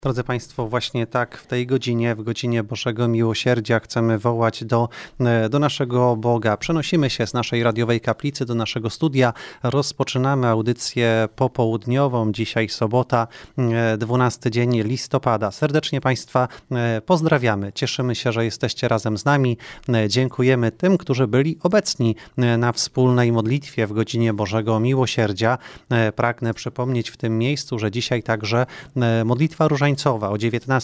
Drodzy Państwo, właśnie tak w tej godzinie, w godzinie Bożego Miłosierdzia chcemy wołać do naszego Boga. Przenosimy się z naszej radiowej kaplicy do naszego studia. Rozpoczynamy audycję popołudniową. Dzisiaj sobota, 12 dzień listopada. Serdecznie Państwa pozdrawiamy. Cieszymy się, że jesteście razem z nami. Dziękujemy tym, którzy byli obecni na wspólnej modlitwie w godzinie Bożego Miłosierdzia. Pragnę przypomnieć w tym miejscu, że dzisiaj także modlitwa różańcowa o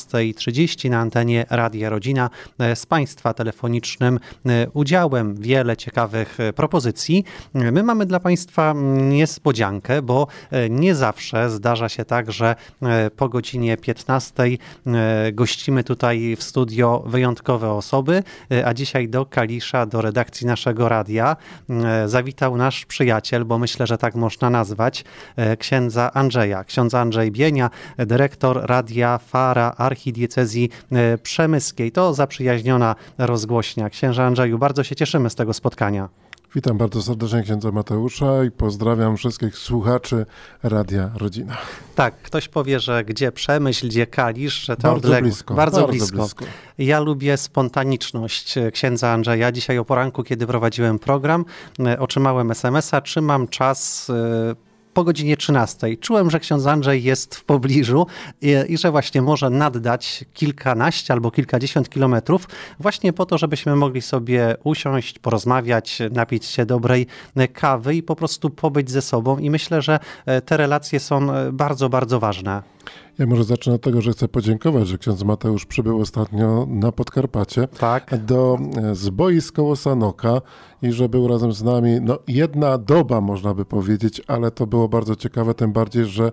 19:30 na antenie Radia Rodzina z Państwa telefonicznym udziałem. Wiele ciekawych propozycji. My mamy dla Państwa niespodziankę, bo nie zawsze zdarza się tak, że po godzinie 15 gościmy tutaj w studio wyjątkowe osoby, a dzisiaj do Kalisza, do redakcji naszego radia zawitał nasz przyjaciel, bo myślę, że tak można nazwać, księdza Andrzeja. Ksiądz Andrzej Bienia, dyrektor Radia Fara Archidiecezji Przemyskiej. To zaprzyjaźniona rozgłośnia. Księże Andrzeju, bardzo się cieszymy z tego spotkania. Witam bardzo serdecznie księdza Mateusza i pozdrawiam wszystkich słuchaczy Radia Rodzina. Tak, ktoś powie, że gdzie Przemyśl, gdzie Kalisz, że to bardzo odległość. blisko. Bardzo blisko. Ja lubię spontaniczność księdza Andrzeja. Dzisiaj o poranku, kiedy prowadziłem program, otrzymałem SMS-a, czy mam czas po godzinie 13. Czułem, że ksiądz Andrzej jest w pobliżu i że właśnie może naddać kilkanaście albo kilkadziesiąt kilometrów właśnie po to, żebyśmy mogli sobie usiąść, porozmawiać, napić się dobrej kawy i po prostu pobyć ze sobą. I myślę, że te relacje są bardzo, bardzo ważne. Ja może zacznę od tego, że chcę podziękować, że ksiądz Mateusz przybył ostatnio na Podkarpacie do Zboisk koło Sanoka i że był razem z nami jedna doba, można by powiedzieć, ale to było bardzo ciekawe, tym bardziej, że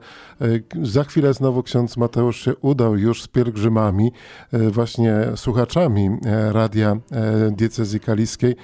za chwilę znowu ksiądz Mateusz się udał już z pielgrzymami, właśnie słuchaczami Radia Diecezji Kaliskiej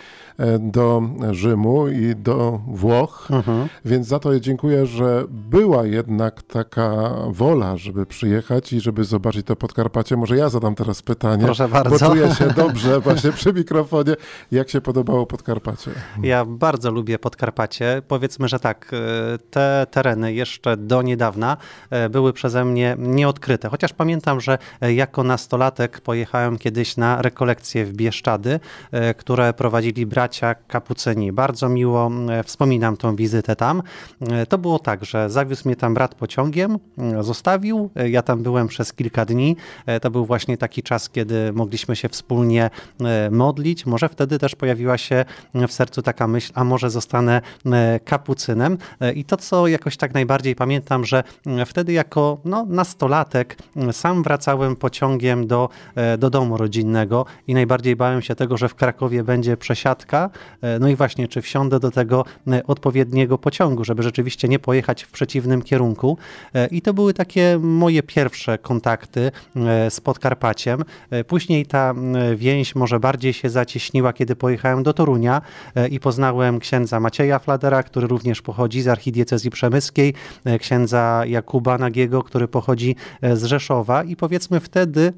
do Rzymu i do Włoch, więc za to dziękuję, że była jednak taka wola, żeby przyjechać i żeby zobaczyć to Podkarpacie. Może ja zadam teraz pytanie, proszę bardzo, bo czuję się dobrze właśnie przy mikrofonie. Jak się podobało Podkarpacie? Ja bardzo lubię Podkarpacie. Powiedzmy, że tak, te tereny jeszcze do niedawna były przeze mnie nieodkryte. Chociaż pamiętam, że jako nastolatek pojechałem kiedyś na rekolekcje w Bieszczady, które prowadzili bracia kapucyni. Bardzo miło wspominam tą wizytę tam. To było tak, że zawiózł mnie tam brat pociągiem, zostawił. Ja tam byłem przez kilka dni. To był właśnie taki czas, kiedy mogliśmy się wspólnie modlić. Może wtedy też pojawiła się w sercu taka myśl, a może zostanę kapucynem. I to, co jakoś tak najbardziej pamiętam, że wtedy jako nastolatek sam wracałem pociągiem do domu rodzinnego i najbardziej bałem się tego, że w Krakowie będzie przesiadka. No i właśnie, czy wsiądę do tego odpowiedniego pociągu, żeby rzeczywiście nie pojechać w przeciwnym kierunku. I to były takie moje pierwsze kontakty z Podkarpaciem. Później ta więź może bardziej się zacieśniła, kiedy pojechałem do Torunia i poznałem księdza Macieja Fladera, który również pochodzi z Archidiecezji Przemyskiej, księdza Jakuba Nagiego, który pochodzi z Rzeszowa i powiedzmy wtedy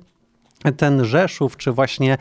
ten Rzeszów, czy właśnie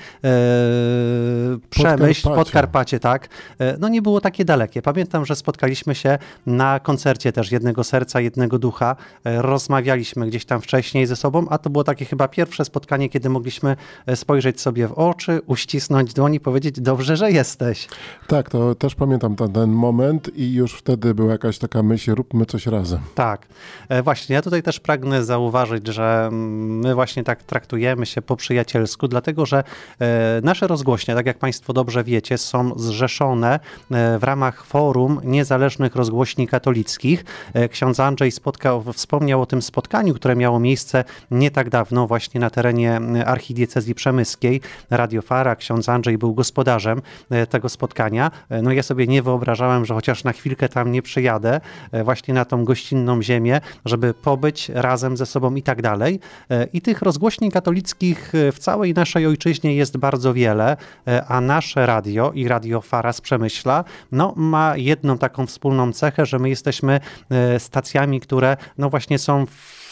Przemyśl, Podkarpacie, tak, nie było takie dalekie. Pamiętam, że spotkaliśmy się na koncercie też Jednego Serca, Jednego Ducha. Rozmawialiśmy gdzieś tam wcześniej ze sobą, a to było takie chyba pierwsze spotkanie, kiedy mogliśmy spojrzeć sobie w oczy, uścisnąć dłoń i powiedzieć, dobrze, że jesteś. Tak, to też pamiętam ten moment i już wtedy była jakaś taka myśl, róbmy coś razem. Tak, właśnie. Ja tutaj też pragnę zauważyć, że my właśnie tak traktujemy się po przyjacielsku, dlatego że nasze rozgłośnie, tak jak Państwo dobrze wiecie, są zrzeszone w ramach Forum Niezależnych Rozgłośni Katolickich. Ksiądz Andrzej wspomniał o tym spotkaniu, które miało miejsce nie tak dawno właśnie na terenie Archidiecezji Przemyskiej. Radio Fara, ksiądz Andrzej był gospodarzem tego spotkania. Ja sobie nie wyobrażałem, że chociaż na chwilkę tam nie przyjadę właśnie na tą gościnną ziemię, żeby pobyć razem ze sobą i tak dalej. I tych rozgłośni katolickich w całej naszej ojczyźnie jest bardzo wiele, a nasze radio i Radio Fara z Przemyśla ma jedną taką wspólną cechę, że my jesteśmy stacjami, które właśnie są w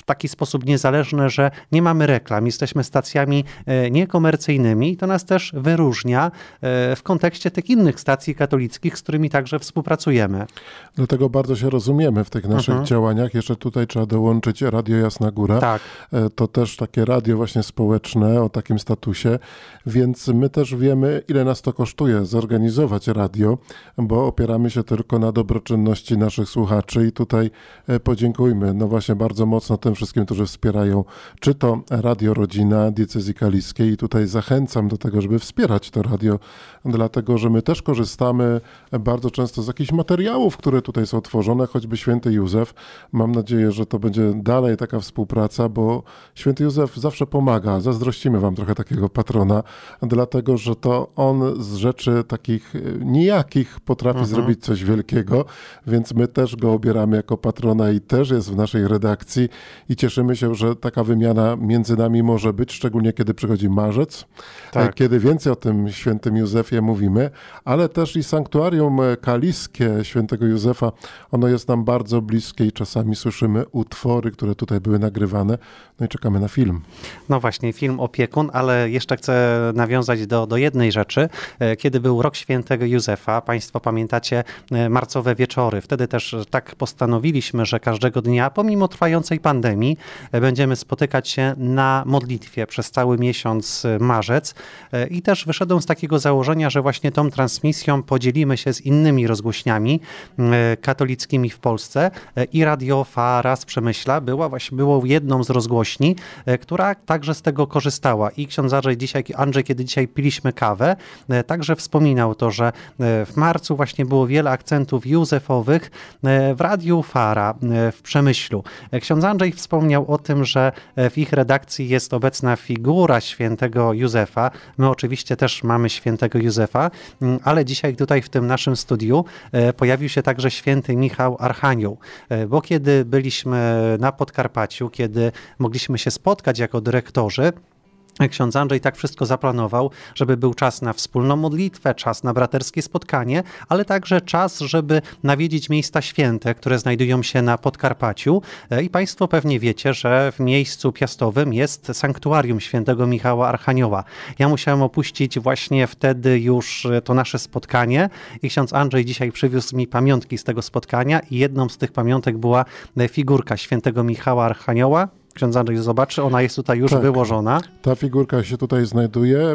taki sposób niezależne, że nie mamy reklam, jesteśmy stacjami niekomercyjnymi i to nas też wyróżnia w kontekście tych innych stacji katolickich, z którymi także współpracujemy. Dlatego bardzo się rozumiemy w tych naszych działaniach. Jeszcze tutaj trzeba dołączyć Radio Jasna Góra. Tak. To też takie radio właśnie społeczne o takim statusie, więc my też wiemy, ile nas to kosztuje zorganizować radio, bo opieramy się tylko na dobroczynności naszych słuchaczy i tutaj podziękujmy właśnie bardzo mocno tym wszystkim, którzy wspierają, czy to Radio Rodzina Diecezji Kaliskiej i tutaj zachęcam do tego, żeby wspierać to radio, dlatego, że my też korzystamy bardzo często z jakichś materiałów, które tutaj są tworzone, choćby Święty Józef. Mam nadzieję, że to będzie dalej taka współpraca, bo Święty Józef zawsze pomaga. Zazdrościmy wam trochę takiego patrona, dlatego, że to on z rzeczy takich nijakich potrafi zrobić coś wielkiego, więc my też go obieramy jako patrona i też jest w naszej redakcji i cieszymy się, że taka wymiana między nami może być, szczególnie kiedy przychodzi marzec, kiedy więcej o tym Świętym Józefie mówimy, ale też i sanktuarium kaliskie Świętego Józefa, ono jest nam bardzo bliskie i czasami słyszymy utwory, które tutaj były nagrywane, no i czekamy na film. No właśnie, film Opiekun, ale jeszcze chcę nawiązać do jednej rzeczy. Kiedy był Rok Świętego Józefa, Państwo pamiętacie marcowe wieczory. Wtedy też tak postanowiliśmy, że każdego dnia, pomimo trwającej pandemii, będziemy spotykać się na modlitwie przez cały miesiąc marzec i też wyszedłem z takiego założenia, że właśnie tą transmisją podzielimy się z innymi rozgłośniami katolickimi w Polsce i Radio Fara z Przemyśla było jedną z rozgłośni, która także z tego korzystała. I ksiądz Andrzej, kiedy dzisiaj piliśmy kawę, także wspominał to, że w marcu właśnie było wiele akcentów józefowych w Radiu Fara w Przemyślu. Ksiądz Andrzej wspomniał o tym, że w ich redakcji jest obecna figura świętego Józefa. My oczywiście też mamy świętego Józefa, ale dzisiaj tutaj w tym naszym studiu pojawił się także święty Michał Archanioł, bo kiedy byliśmy na Podkarpaciu, kiedy mogliśmy się spotkać jako dyrektorzy, ksiądz Andrzej tak wszystko zaplanował, żeby był czas na wspólną modlitwę, czas na braterskie spotkanie, ale także czas, żeby nawiedzić miejsca święte, które znajdują się na Podkarpaciu. I Państwo pewnie wiecie, że w miejscu piastowym jest sanktuarium świętego Michała Archanioła. Ja musiałem opuścić właśnie wtedy już to nasze spotkanie i ksiądz Andrzej dzisiaj przywiózł mi pamiątki z tego spotkania i jedną z tych pamiątek była figurka świętego Michała Archanioła. Ksiądz Andrzej zobaczy, ona jest tutaj już wyłożona. Ta figurka się tutaj znajduje.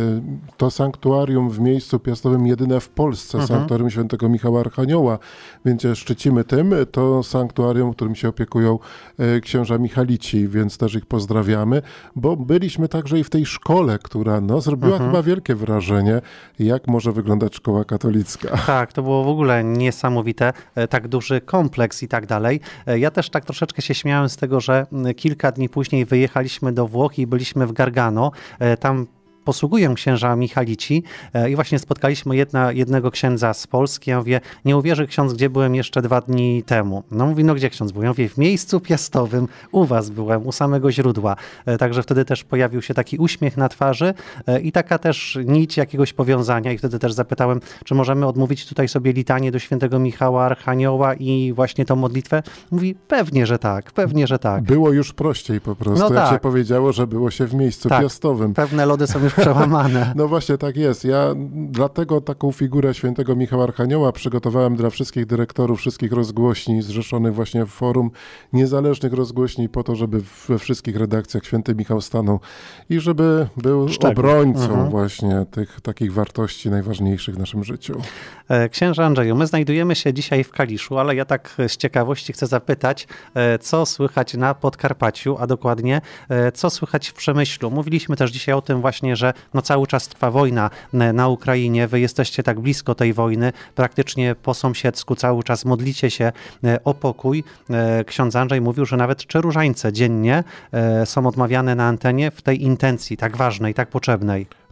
To sanktuarium w miejscu piastowym jedyne w Polsce, sanktuarium świętego Michała Archanioła, więc szczycimy tym. To sanktuarium, którym się opiekują księża Michalici, więc też ich pozdrawiamy, bo byliśmy także i w tej szkole, która zrobiła chyba wielkie wrażenie, jak może wyglądać szkoła katolicka. Tak, to było w ogóle niesamowite, tak duży kompleks i tak dalej. Ja też tak troszeczkę się śmiałem z tego, że kilka dni później wyjechaliśmy do Włoch i byliśmy w Gargano. Tam posługują księża Michalici i właśnie spotkaliśmy jednego księdza z Polski. Ja mówię, nie uwierzy ksiądz, gdzie byłem jeszcze 2 dni temu. No mówi, no gdzie ksiądz był? Ja mówię, w miejscu piastowym, u was byłem, u samego źródła. Także wtedy też pojawił się taki uśmiech na twarzy i taka też nić jakiegoś powiązania i wtedy też zapytałem, czy możemy odmówić tutaj sobie litanię do świętego Michała Archanioła i właśnie tą modlitwę. Mówi, pewnie, że tak, pewnie, że tak. Było już prościej po prostu, jak się powiedziało, że było się w miejscu piastowym. Pewne lody są już przełamane. No właśnie tak jest. Ja dlatego taką figurę świętego Michała Archanioła przygotowałem dla wszystkich dyrektorów, wszystkich rozgłośni zrzeszonych właśnie w forum niezależnych rozgłośni po to, żeby we wszystkich redakcjach święty Michał stanął i żeby był obrońcą właśnie tych takich wartości najważniejszych w naszym życiu. Księże Andrzeju, my znajdujemy się dzisiaj w Kaliszu, ale ja tak z ciekawości chcę zapytać, co słychać na Podkarpaciu, a dokładnie co słychać w Przemyślu. Mówiliśmy też dzisiaj o tym właśnie, że cały czas trwa wojna na Ukrainie, wy jesteście tak blisko tej wojny, praktycznie po sąsiedzku, cały czas modlicie się o pokój. Ksiądz Andrzej mówił, że nawet 3 różańce dziennie są odmawiane na antenie w tej intencji tak ważnej, tak potrzebnej.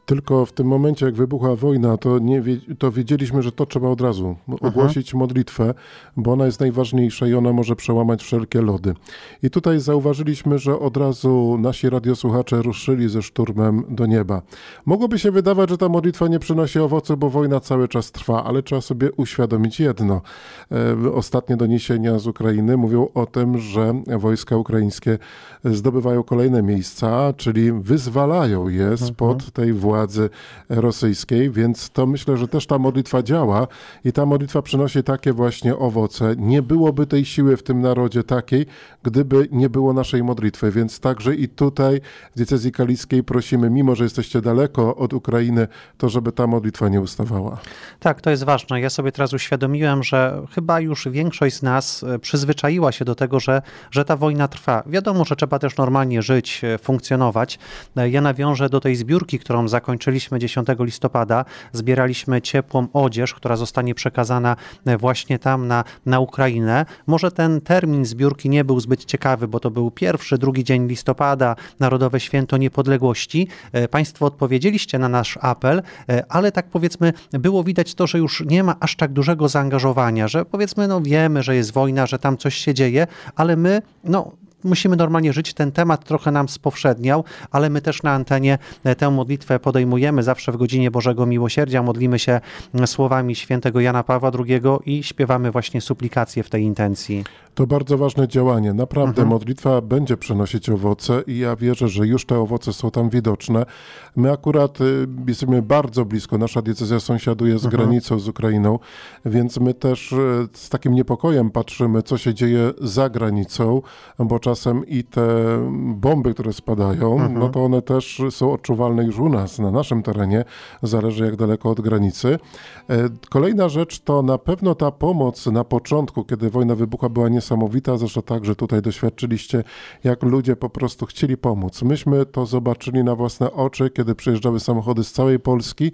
Tylko w tym momencie, jak wybuchła wojna, to wiedzieliśmy, że to trzeba od razu ogłosić modlitwę, bo ona jest najważniejsza i ona może przełamać wszelkie lody. I tutaj zauważyliśmy, że od razu nasi radiosłuchacze ruszyli ze szturmem do nieba. Mogłoby się wydawać, że ta modlitwa nie przynosi owocu, bo wojna cały czas trwa, ale trzeba sobie uświadomić jedno. Ostatnie doniesienia z Ukrainy mówią o tym, że wojska ukraińskie zdobywają kolejne miejsca, czyli wyzwalają je spod tej władzy rosyjskiej, więc to myślę, że też ta modlitwa działa i ta modlitwa przynosi takie właśnie owoce. Nie byłoby tej siły w tym narodzie takiej, gdyby nie było naszej modlitwy, więc także i tutaj w diecezji kaliskiej prosimy, mimo że jesteście daleko od Ukrainy, to żeby ta modlitwa nie ustawała. Tak, to jest ważne. Ja sobie teraz uświadomiłem, że chyba już większość z nas przyzwyczaiła się do tego, że ta wojna trwa. Wiadomo, że trzeba też normalnie żyć, funkcjonować. Ja nawiążę do tej zbiórki, którą zakończyliśmy 10 listopada. Zbieraliśmy ciepłą odzież, która zostanie przekazana właśnie tam na Ukrainę. Może ten termin zbiórki nie był zbyt ciekawy, bo to był pierwszy, drugi dzień listopada, Narodowe Święto Niepodległości. Państwo odpowiedzieliście na nasz apel, ale tak powiedzmy było widać to, że już nie ma aż tak dużego zaangażowania, że powiedzmy wiemy, że jest wojna, że tam coś się dzieje, ale my musimy normalnie żyć. Ten temat trochę nam spowszedniał, ale my też na antenie tę modlitwę podejmujemy zawsze w godzinie Bożego Miłosierdzia. Modlimy się słowami świętego Jana Pawła II i śpiewamy właśnie suplikacje w tej intencji. To bardzo ważne działanie. Naprawdę modlitwa będzie przynosić owoce i ja wierzę, że już te owoce są tam widoczne. My akurat jesteśmy bardzo blisko. Nasza diecezja sąsiaduje z granicą z Ukrainą, więc my też z takim niepokojem patrzymy, co się dzieje za granicą, bo czasem i te bomby, które spadają, no to one też są odczuwalne już u nas, na naszym terenie. Zależy jak daleko od granicy. Kolejna rzecz to na pewno ta pomoc na początku, kiedy wojna wybuchła, była niesamowita. Zresztą także tutaj doświadczyliście, jak ludzie po prostu chcieli pomóc. Myśmy to zobaczyli na własne oczy, kiedy przyjeżdżały samochody z całej Polski.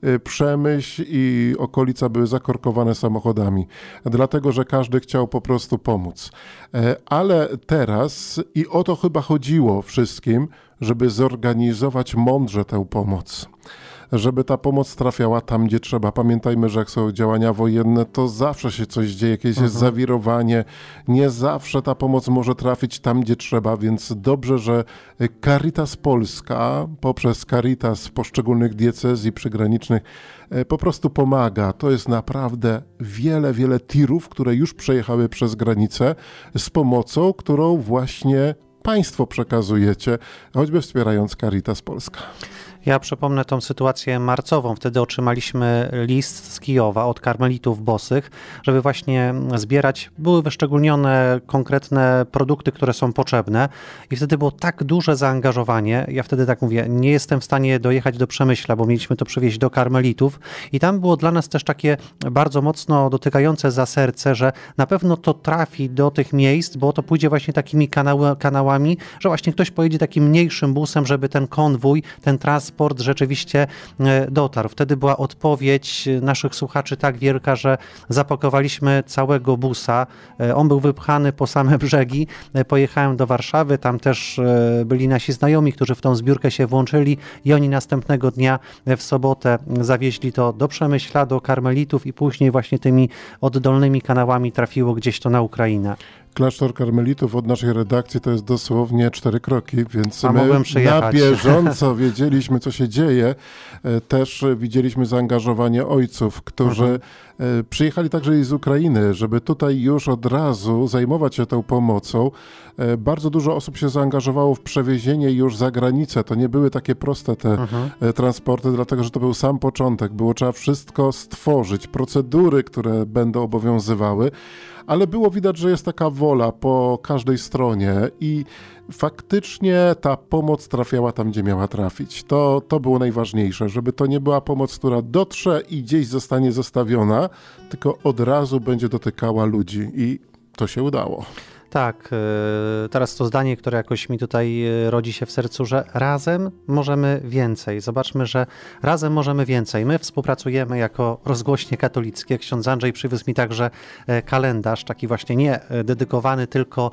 Przemyśl i okolica były zakorkowane samochodami, dlatego, że każdy chciał po prostu pomóc. Ale teraz, i o to chyba chodziło wszystkim, żeby zorganizować mądrze tę pomoc. Żeby ta pomoc trafiała tam, gdzie trzeba. Pamiętajmy, że jak są działania wojenne, to zawsze się coś dzieje, jakieś jest zawirowanie. Nie zawsze ta pomoc może trafić tam, gdzie trzeba, więc dobrze, że Caritas Polska poprzez Caritas poszczególnych diecezji przygranicznych po prostu pomaga. To jest naprawdę wiele tirów, które już przejechały przez granicę z pomocą, którą właśnie państwo przekazujecie, choćby wspierając Caritas Polska. Ja przypomnę tą sytuację marcową. Wtedy otrzymaliśmy list z Kijowa od karmelitów bosych, żeby właśnie zbierać. Były wyszczególnione konkretne produkty, które są potrzebne i wtedy było tak duże zaangażowanie. Ja wtedy tak mówię, nie jestem w stanie dojechać do Przemyśla, bo mieliśmy to przywieźć do karmelitów i tam było dla nas też takie bardzo mocno dotykające za serce, że na pewno to trafi do tych miejsc, bo to pójdzie właśnie takimi kanałami, że właśnie ktoś pojedzie takim mniejszym busem, żeby ten konwój, ten transport rzeczywiście dotarł. Wtedy była odpowiedź naszych słuchaczy tak wielka, że zapakowaliśmy całego busa. On był wypchany po same brzegi. Pojechałem do Warszawy, tam też byli nasi znajomi, którzy w tą zbiórkę się włączyli i oni następnego dnia w sobotę zawieźli to do Przemyśla, do karmelitów i później właśnie tymi oddolnymi kanałami trafiło gdzieś to na Ukrainę. Klasztor karmelitów od naszej redakcji to jest dosłownie 4 kroki, więc my na bieżąco wiedzieliśmy, co się dzieje. Też widzieliśmy zaangażowanie ojców, którzy przyjechali także i z Ukrainy, żeby tutaj już od razu zajmować się tą pomocą. Bardzo dużo osób się zaangażowało w przewiezienie już za granicę. To nie były takie proste te transporty, dlatego że to był sam początek. Było trzeba wszystko stworzyć, procedury, które będą obowiązywały, ale było widać, że jest taka wola po każdej stronie i faktycznie ta pomoc trafiała tam, gdzie miała trafić. To było najważniejsze, żeby to nie była pomoc, która dotrze i gdzieś zostanie zostawiona, tylko od razu będzie dotykała ludzi i to się udało. Tak, teraz to zdanie, które jakoś mi tutaj rodzi się w sercu, że razem możemy więcej. Zobaczmy, że razem możemy więcej. My współpracujemy jako rozgłośnie katolickie. Ksiądz Andrzej przywiózł mi także kalendarz, taki właśnie nie dedykowany tylko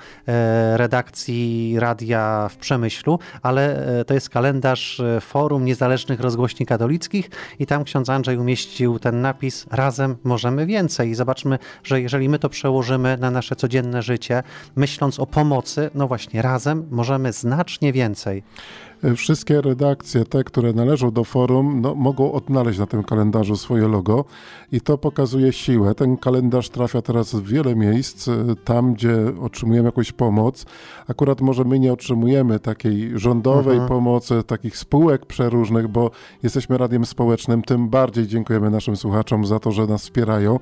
redakcji radia w Przemyślu, ale to jest kalendarz Forum Niezależnych Rozgłośni Katolickich i tam ksiądz Andrzej umieścił ten napis razem możemy więcej. I zobaczmy, że jeżeli my to przełożymy na nasze codzienne życie, myśląc o pomocy, no właśnie razem możemy znacznie więcej. Wszystkie redakcje, te, które należą do forum, mogą odnaleźć na tym kalendarzu swoje logo i to pokazuje siłę. Ten kalendarz trafia teraz w wiele miejsc, tam gdzie otrzymujemy jakąś pomoc. Akurat może my nie otrzymujemy takiej rządowej pomocy, takich spółek przeróżnych, bo jesteśmy radiem społecznym. Tym bardziej dziękujemy naszym słuchaczom za to, że nas wspierają,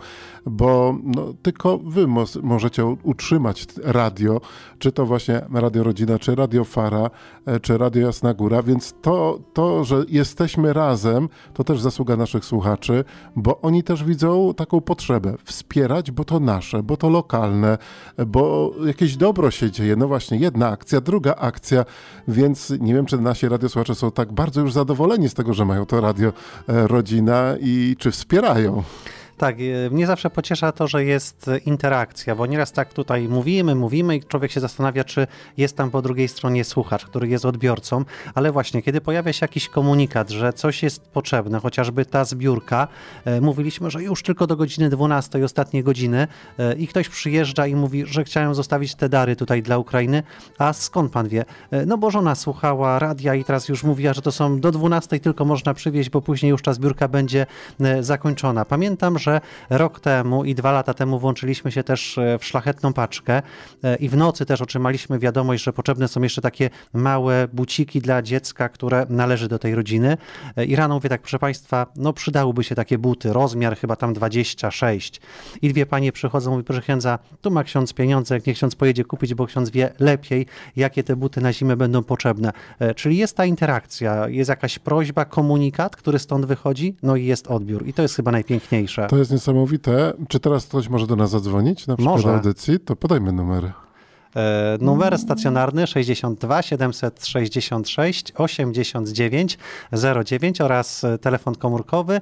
bo tylko wy możecie utrzymać radio, czy to właśnie Radio Rodzina, czy Radio Fara, czy Radio Jasna Góra, więc to, że jesteśmy razem, to też zasługa naszych słuchaczy, bo oni też widzą taką potrzebę wspierać, bo to nasze, bo to lokalne, bo jakieś dobro się dzieje. No właśnie, jedna akcja, druga akcja, więc nie wiem, czy nasi radiosłuchacze są tak bardzo już zadowoleni z tego, że mają to Radio Rodzina i czy wspierają. Tak, mnie zawsze pociesza to, że jest interakcja, bo nieraz tak tutaj mówimy i człowiek się zastanawia, czy jest tam po drugiej stronie słuchacz, który jest odbiorcą, ale właśnie, kiedy pojawia się jakiś komunikat, że coś jest potrzebne, chociażby ta zbiórka, mówiliśmy, że już tylko do godziny 12, ostatnie godziny i ktoś przyjeżdża i mówi, że chciałem zostawić te dary tutaj dla Ukrainy, a skąd pan wie? No bo żona słuchała radia i teraz już mówiła, że to są do 12 tylko można przywieźć, bo później już ta zbiórka będzie zakończona. Pamiętam, że rok temu i 2 lata temu włączyliśmy się też w szlachetną paczkę i w nocy też otrzymaliśmy wiadomość, że potrzebne są jeszcze takie małe buciki dla dziecka, które należy do tej rodziny. I rano mówię tak, proszę państwa, przydałyby się takie buty, rozmiar chyba tam 26. I 2 panie przychodzą, mówią, proszę księdza, tu ma ksiądz pieniądze, jak nie ksiądz pojedzie kupić, bo ksiądz wie lepiej, jakie te buty na zimę będą potrzebne. Czyli jest ta interakcja, jest jakaś prośba, komunikat, który stąd wychodzi, i jest odbiór. I to jest chyba najpiękniejsze. To jest niesamowite. Czy teraz ktoś może do nas zadzwonić? Na przykład do audycji? To podajmy numery. Numer stacjonarny 62 766 89 09 oraz telefon komórkowy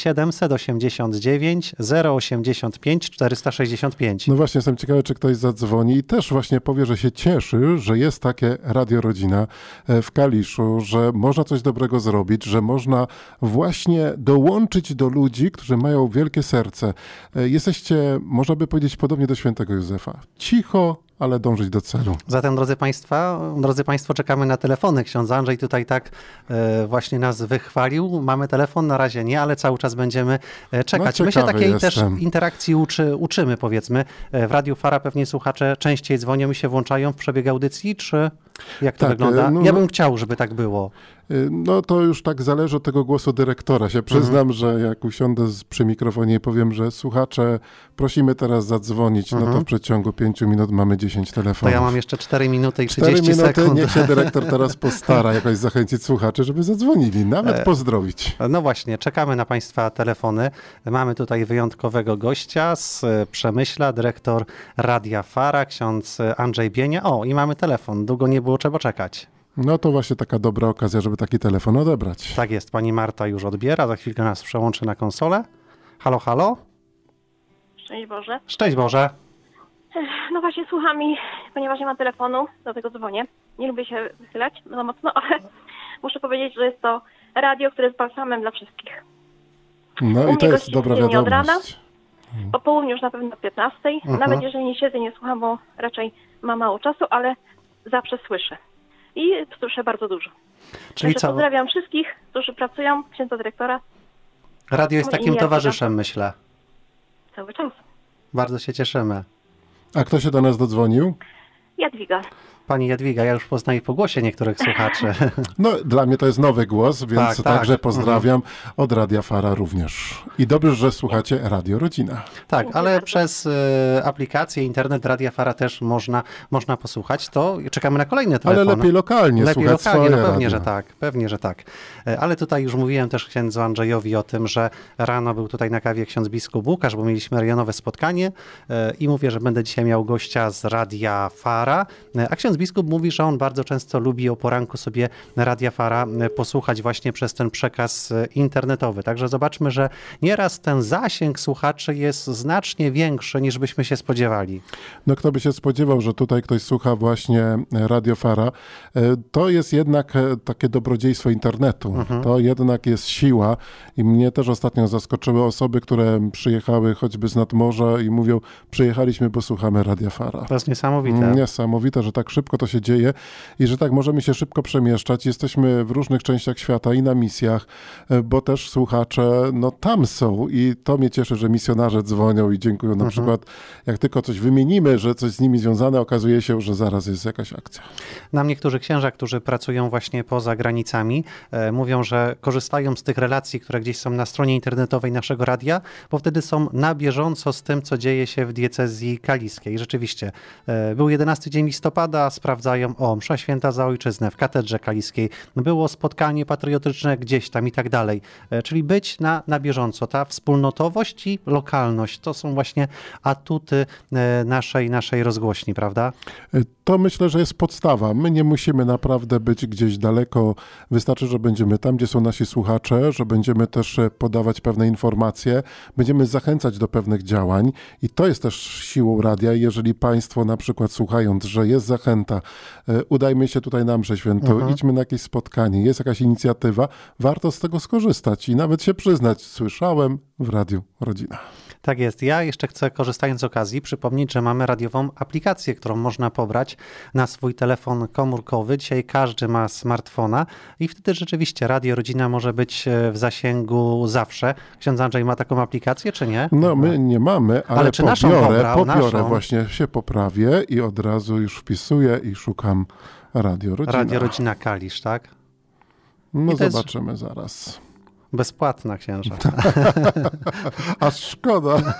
789 085 465. No właśnie, jestem ciekawy, czy ktoś zadzwoni i też właśnie powie, że się cieszy, że jest takie Radio Rodzina w Kaliszu, że można coś dobrego zrobić, że można właśnie dołączyć do ludzi, którzy mają wielkie serce. Jesteście, można by powiedzieć, podobnie do świętego Józefa. Cicho, ale dążyć do celu. Zatem, drodzy Państwo, czekamy na telefony. Ksiądz Andrzej tutaj tak właśnie nas wychwalił. Mamy telefon, na razie nie, ale cały czas będziemy czekać. My się takiej też interakcji uczymy, powiedzmy. W Radiu Fara pewnie słuchacze częściej dzwonią i się włączają w przebieg audycji, czy jak to wygląda? Ja bym chciał, żeby tak było. To już tak zależy od tego głosu dyrektora. Się przyznam, że jak usiądę przy mikrofonie i powiem, że słuchacze, prosimy teraz zadzwonić, to w przeciągu 5 minut mamy 10 telefonów. To ja mam jeszcze 4 minuty i 30 sekund. Niech się dyrektor teraz postara jakoś zachęcić słuchaczy, żeby zadzwonili, nawet pozdrowić. No właśnie, czekamy na Państwa telefony. Mamy tutaj wyjątkowego gościa z Przemyśla, dyrektor Radia Fara, ksiądz Andrzej Bienia. I mamy telefon. Długo nie było trzeba czekać. No to właśnie taka dobra okazja, żeby taki telefon odebrać. Tak jest, pani Marta już odbiera, za chwilkę nas przełączy na konsolę. Halo, halo? Szczęść Boże. Szczęść Boże. No właśnie słucham i ponieważ nie ma telefonu, dlatego dzwonię. Nie lubię się wychylać za mocno, ale muszę powiedzieć, że jest to radio, które jest balsamem dla wszystkich. No i to jest dobra wiadomość. Od rana, po południu już na pewno o 15. Nawet jeżeli nie siedzę, nie słucham, bo raczej mam mało czasu, ale zawsze słyszę. I słyszę bardzo dużo. Czyli co? Pozdrawiam wszystkich, którzy pracują, księdza dyrektora. Radio jest takim towarzyszem, myślę. Cały czas. Bardzo się cieszymy. A kto się do nas dodzwonił? Jadwiga. Pani Jadwiga, ja już poznaję po głosie niektórych słuchaczy. No, dla mnie to jest nowy głos, więc także pozdrawiam od Radia Fara również. I dobrze, że słuchacie Radio Rodzina. Tak, ale przez aplikację, internet Radia Fara też można posłuchać. To czekamy na kolejne telefony. Ale lepiej lokalnie słuchać swoje pewnie, radio. że tak, pewnie, że tak. Ale tutaj już mówiłem też księdzu Andrzejowi o tym, że rano był tutaj na kawie ksiądz biskup Łukasz, bo mieliśmy rejonowe spotkanie i mówię, że będę dzisiaj miał gościa z Radia Fara, a ksiądz biskup mówi, że on bardzo często lubi o poranku sobie Radia Fara posłuchać właśnie przez ten przekaz internetowy. Także zobaczmy, że nieraz ten zasięg słuchaczy jest znacznie większy, niż byśmy się spodziewali. No kto by się spodziewał, że tutaj ktoś słucha właśnie Radio Fara. To jest jednak takie dobrodziejstwo internetu. To jednak jest siła i mnie też ostatnio zaskoczyły osoby, które przyjechały choćby z nadmorza i mówią, przyjechaliśmy, bo słuchamy Radia Fara. To jest niesamowite. Niesamowite, że tak szybko to się dzieje i że tak możemy się szybko przemieszczać. Jesteśmy w różnych częściach świata i na misjach, bo też słuchacze tam są i to mnie cieszy, że misjonarze dzwonią i dziękują. Na przykład jak tylko coś wymienimy, że coś z nimi związane, okazuje się, że zaraz jest jakaś akcja. Nam niektórzy księża, którzy pracują właśnie poza granicami, mówią, że korzystają z tych relacji, które gdzieś są na stronie internetowej naszego radia, bo wtedy są na bieżąco z tym, co dzieje się w diecezji kaliskiej. Rzeczywiście, był 11 dzień listopada, sprawdzają msza święta za ojczyznę w katedrze kaliskiej, było spotkanie patriotyczne gdzieś tam i tak dalej. Czyli być na bieżąco. Ta wspólnotowość i lokalność to są właśnie atuty naszej rozgłośni, prawda? To myślę, że jest podstawa. My nie musimy naprawdę być gdzieś daleko. Wystarczy, że będziemy tam, gdzie są nasi słuchacze, że będziemy też podawać pewne informacje, będziemy zachęcać do pewnych działań i to jest też siłą radia. Jeżeli Państwo na przykład słuchając, że jest zachęta, udajmy się tutaj na mszę świętą, idźmy na jakieś spotkanie, jest jakaś inicjatywa, warto z tego skorzystać i nawet się przyznać, słyszałem w Radiu Rodzina. Tak jest. Ja jeszcze chcę, korzystając z okazji, przypomnieć, że mamy radiową aplikację, którą można pobrać na swój telefon komórkowy. Dzisiaj każdy ma smartfona i wtedy rzeczywiście Radio Rodzina może być w zasięgu zawsze. Ksiądz Andrzej ma taką aplikację, czy nie? No my nie mamy, ale czy pobiorę, właśnie się poprawię i od razu już wpisuję i szukam Radio Rodzina. Radio Rodzina Kalisz, tak? No zobaczymy zaraz. Bezpłatna, księża. Aż szkoda.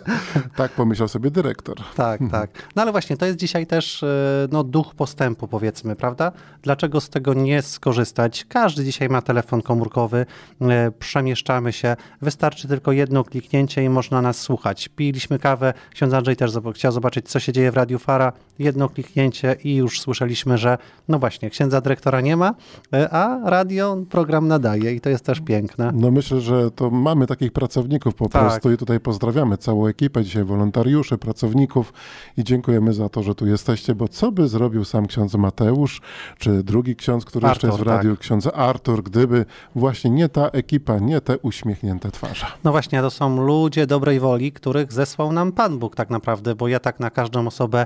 Tak pomyślał sobie dyrektor. Tak. No ale właśnie, to jest dzisiaj też duch postępu, powiedzmy, prawda? Dlaczego z tego nie skorzystać? Każdy dzisiaj ma telefon komórkowy, przemieszczamy się, wystarczy tylko jedno kliknięcie i można nas słuchać. Piliśmy kawę, ksiądz Andrzej też chciał zobaczyć, co się dzieje w Radiu Fara, jedno kliknięcie i już słyszeliśmy, że no właśnie, księdza dyrektora nie ma, a radio program nadaje i to jest też piękne. No myślę, że to mamy takich pracowników po prostu i tutaj pozdrawiamy całą ekipę, dzisiaj wolontariuszy, pracowników i dziękujemy za to, że tu jesteście, bo co by zrobił sam ksiądz Mateusz, czy drugi ksiądz, który jeszcze jest w radiu, ksiądz Artur, gdyby właśnie nie ta ekipa, nie te uśmiechnięte twarze. No właśnie, to są ludzie dobrej woli, których zesłał nam Pan Bóg tak naprawdę, bo ja tak na każdą osobę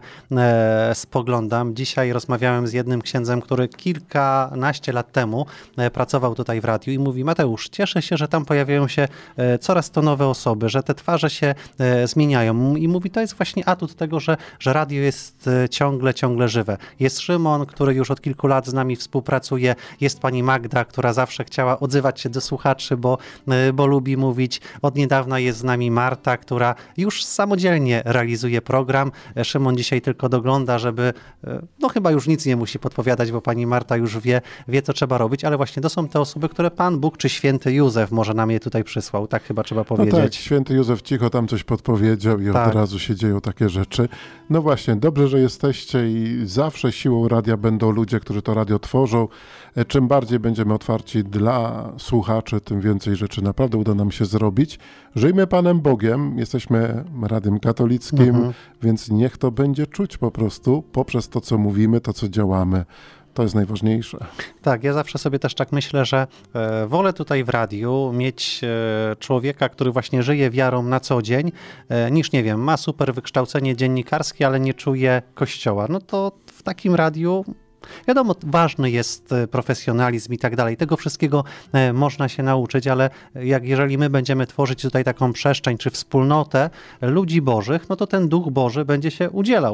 spoglądam. Dzisiaj rozmawiałem z jednym księdzem, który kilkanaście lat temu pracował tutaj w radiu i mówi: Mateusz, cieszę się, że tam pojawiają się coraz to nowe osoby, że te twarze się zmieniają. I mówi, to jest właśnie atut tego, że radio jest ciągle żywe. Jest Szymon, który już od kilku lat z nami współpracuje. Jest pani Magda, która zawsze chciała odzywać się do słuchaczy, bo lubi mówić. Od niedawna jest z nami Marta, która już samodzielnie realizuje program. Szymon dzisiaj tylko dogląda, żeby, chyba już nic nie musi podpowiadać, bo pani Marta już wie, co trzeba robić, ale właśnie to są te osoby, które Pan Bóg czy święty Józef może nam je tutaj przysłał. Tak chyba trzeba powiedzieć. No tak, święty Józef cicho tam coś podpowiedział i od razu się dzieją takie rzeczy. No właśnie, dobrze, że jesteście i zawsze siłą radia będą ludzie, którzy to radio tworzą. Czym bardziej będziemy otwarci dla słuchaczy, tym więcej rzeczy naprawdę uda nam się zrobić. Żyjmy Panem Bogiem, jesteśmy radiem katolickim, więc niech to będzie czuć po prostu poprzez to, co mówimy, to, co działamy. To jest najważniejsze. Tak, ja zawsze sobie też tak myślę, że wolę tutaj w radiu mieć człowieka, który właśnie żyje wiarą na co dzień, niż, nie wiem, ma super wykształcenie dziennikarskie, ale nie czuje Kościoła. No to w takim radiu wiadomo, ważny jest profesjonalizm i tak dalej. Tego wszystkiego można się nauczyć, ale jeżeli my będziemy tworzyć tutaj taką przestrzeń czy wspólnotę ludzi bożych, no to ten Duch Boży będzie się udzielał.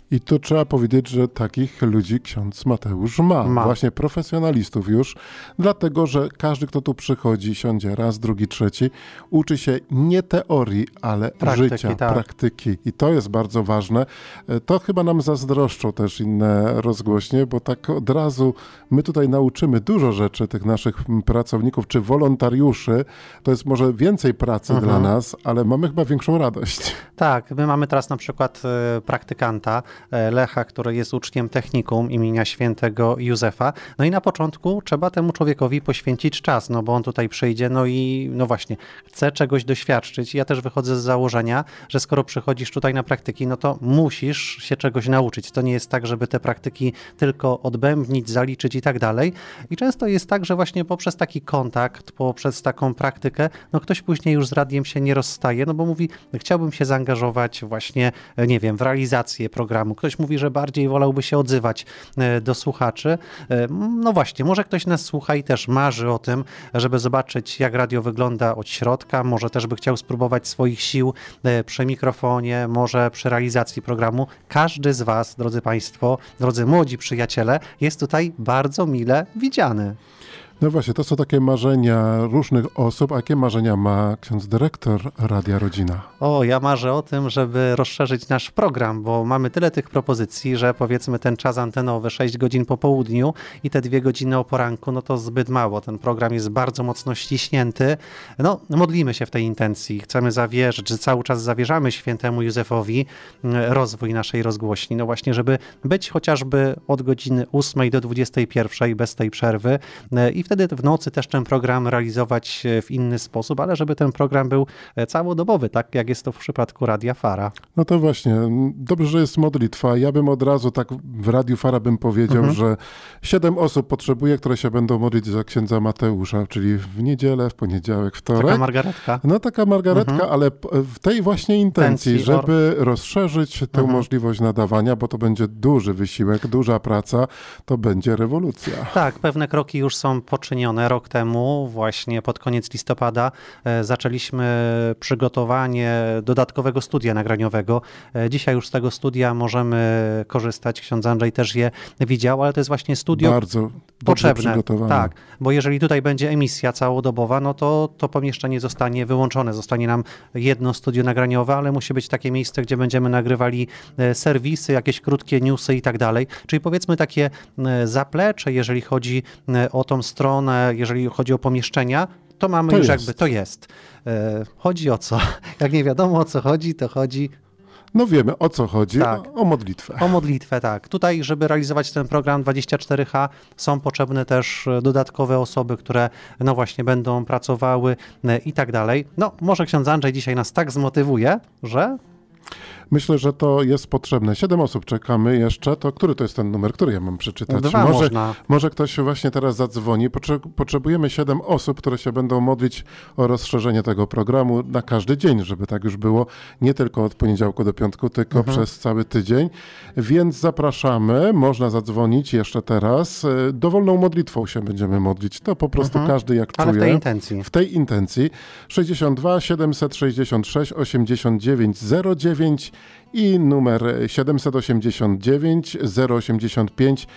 I tu trzeba powiedzieć, że takich ludzi ksiądz Mateusz ma. Właśnie profesjonalistów już, dlatego, że każdy, kto tu przychodzi, siądzie raz, drugi, trzeci, uczy się nie teorii, ale życia, praktyki. I to jest bardzo ważne. To chyba nam zazdroszczą też inne rozgłośnie, bo tak od razu my tutaj nauczymy dużo rzeczy tych naszych pracowników czy wolontariuszy. To jest może więcej pracy dla nas, ale mamy chyba większą radość. Tak, my mamy teraz na przykład praktykanta Lecha, który jest uczniem technikum imienia świętego Józefa. No i na początku trzeba temu człowiekowi poświęcić czas, no bo on tutaj przyjdzie, no i no właśnie, chce czegoś doświadczyć. Ja też wychodzę z założenia, że skoro przychodzisz tutaj na praktyki, no to musisz się czegoś nauczyć. To nie jest tak, żeby te praktyki tylko odbębnić, zaliczyć i tak dalej. I często jest tak, że właśnie poprzez taki kontakt, poprzez taką praktykę, no ktoś później już z radiem się nie rozstaje, no bo mówi, chciałbym się zaangażować właśnie, nie wiem, w realizację programu. Ktoś mówi, że bardziej wolałby się odzywać do słuchaczy. No właśnie, może ktoś nas słucha i też marzy o tym, żeby zobaczyć, jak radio wygląda od środka, może też by chciał spróbować swoich sił przy mikrofonie, może przy realizacji programu. Każdy z was, drodzy państwo, drodzy młodzi przyjaciele, jest tutaj bardzo mile widziany. No właśnie, to są takie marzenia różnych osób. A jakie marzenia ma ksiądz dyrektor Radia Rodzina? Ja marzę o tym, żeby rozszerzyć nasz program, bo mamy tyle tych propozycji, że powiedzmy ten czas antenowy, 6 godzin po południu i te 2 godziny o poranku, no to zbyt mało. Ten program jest bardzo mocno ściśnięty. No, modlimy się w tej intencji. Chcemy zawierzyć, że cały czas zawierzamy świętemu Józefowi rozwój naszej rozgłośni. No właśnie, żeby być chociażby od godziny 8 do 21 bez tej przerwy i wtedy w nocy też ten program realizować w inny sposób, ale żeby ten program był całodobowy, tak jak jest to w przypadku Radia Fara. No to właśnie, dobrze, że jest modlitwa. Ja bym od razu tak w Radiu Fara bym powiedział, że 7 osób potrzebuje, które się będą modlić za księdza Mateusza, czyli w niedzielę, w poniedziałek, wtorek. Taka margaretka. No taka margaretka, ale w tej właśnie intencji, żeby rozszerzyć tę możliwość nadawania, bo to będzie duży wysiłek, duża praca, to będzie rewolucja. Tak, pewne kroki już są poczynione. Rok temu, właśnie pod koniec listopada, zaczęliśmy przygotowanie dodatkowego studia nagraniowego. Dzisiaj już z tego studia możemy korzystać. Ksiądz Andrzej też je widział, ale to jest właśnie studio bardzo potrzebne. Przygotowane. Tak, bo jeżeli tutaj będzie emisja całodobowa, no to pomieszczenie zostanie wyłączone. Zostanie nam jedno studio nagraniowe, ale musi być takie miejsce, gdzie będziemy nagrywali serwisy, jakieś krótkie newsy i tak dalej. Czyli powiedzmy takie zaplecze, jeżeli chodzi o tą stronę, jeżeli chodzi o pomieszczenia, to mamy to już jest. Jakby to jest. Chodzi o co? Jak nie wiadomo o co chodzi, to chodzi... No wiemy o co chodzi, tak. O modlitwę. O modlitwę, tak. Tutaj, żeby realizować ten program 24H są potrzebne też dodatkowe osoby, które no właśnie będą pracowały i tak dalej. No może ksiądz Andrzej dzisiaj nas tak zmotywuje, że... Myślę, że to jest potrzebne. 7 osób czekamy jeszcze. To który to jest ten numer, który ja mam przeczytać? 2 można. Może ktoś właśnie teraz zadzwoni. Potrzebujemy 7 osób, które się będą modlić o rozszerzenie tego programu na każdy dzień, żeby tak już było. Nie tylko od poniedziałku do piątku, tylko przez cały tydzień. Więc zapraszamy. Można zadzwonić jeszcze teraz. Dowolną modlitwą się będziemy modlić. To po prostu każdy jak czuje. Ale w tej intencji. W tej intencji. 62 766 89 09 i numer 789 085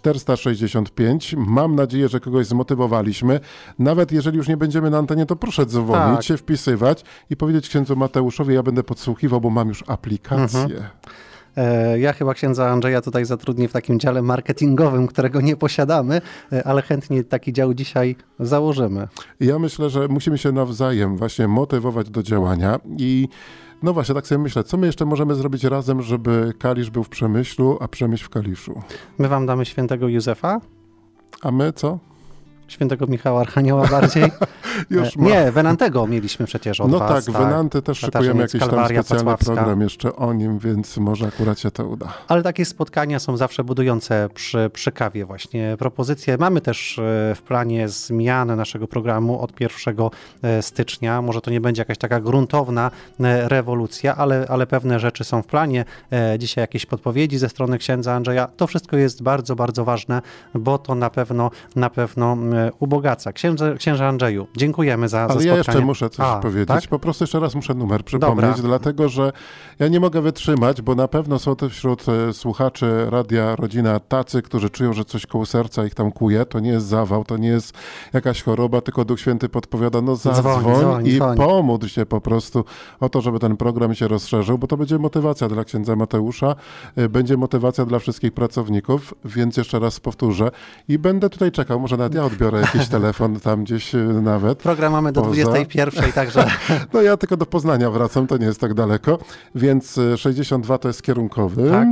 465. Mam nadzieję, że kogoś zmotywowaliśmy. Nawet jeżeli już nie będziemy na antenie, to proszę dzwonić, się wpisywać i powiedzieć księdzu Mateuszowi, ja będę podsłuchiwał, bo mam już aplikację. Ja chyba księdza Andrzeja tutaj zatrudnię w takim dziale marketingowym, którego nie posiadamy, ale chętnie taki dział dzisiaj założymy. Ja myślę, że musimy się nawzajem właśnie motywować do działania i no właśnie, tak sobie myślę, co my jeszcze możemy zrobić razem, żeby Kalisz był w Przemyślu, a Przemyśl w Kaliszu? My wam damy świętego Józefa. A my co? Świętego Michała Archanioła bardziej. Już nie, Wenantego mieliśmy przecież od was. No tak, Wenanty też szykujemy jakiś tam specjalny program jeszcze o nim, więc może akurat się to uda. Ale takie spotkania są zawsze budujące przy kawie właśnie. Propozycje mamy też w planie zmiany naszego programu od 1 stycznia. Może to nie będzie jakaś taka gruntowna rewolucja, ale pewne rzeczy są w planie. Dzisiaj jakieś podpowiedzi ze strony księdza Andrzeja. To wszystko jest bardzo, bardzo ważne, bo to na pewno ubogaca. Księże Andrzeju, dziękujemy za spotkanie. Ale ja jeszcze muszę coś powiedzieć. Tak? Po prostu jeszcze raz muszę numer przypomnieć, dlatego że ja nie mogę wytrzymać, bo na pewno są to wśród słuchaczy Radia Rodzina tacy, którzy czują, że coś koło serca ich tam kuje. To nie jest zawał, to nie jest jakaś choroba, tylko Duch Święty podpowiada, no zadzwoń i pomódl się po prostu o to, żeby ten program się rozszerzył, bo to będzie motywacja dla księdza Mateusza, będzie motywacja dla wszystkich pracowników, więc jeszcze raz powtórzę i będę tutaj czekał, może nawet ja odbiorę jakiś telefon tam gdzieś nawet. Program mamy do 21, także... No ja tylko do Poznania wracam, to nie jest tak daleko, więc 62 to jest kierunkowy, tak.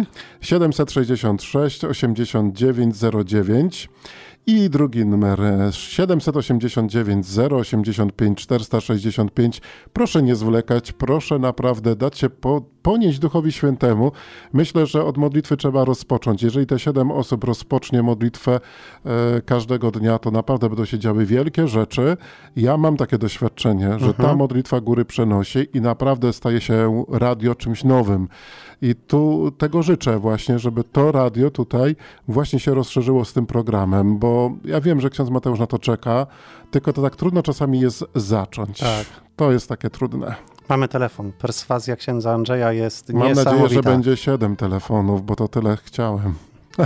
766 89 09 i drugi numer 789 085 465. Proszę nie zwlekać, proszę naprawdę dać się ponieść Duchowi Świętemu. Myślę, że od modlitwy trzeba rozpocząć. Jeżeli te 7 osób rozpocznie modlitwę każdego dnia, to naprawdę będą się działy wielkie rzeczy. Ja mam takie doświadczenie, że ta modlitwa góry przenosi i naprawdę staje się radio czymś nowym. I tu tego życzę właśnie, żeby to radio tutaj właśnie się rozszerzyło z tym programem, bo ja wiem, że ksiądz Mateusz na to czeka, tylko to tak trudno czasami jest zacząć. Tak. To jest takie trudne. Mamy telefon. Perswazja księdza Andrzeja jest niesamowita. Mam nadzieję, że będzie 7 telefonów, bo to tyle chciałem.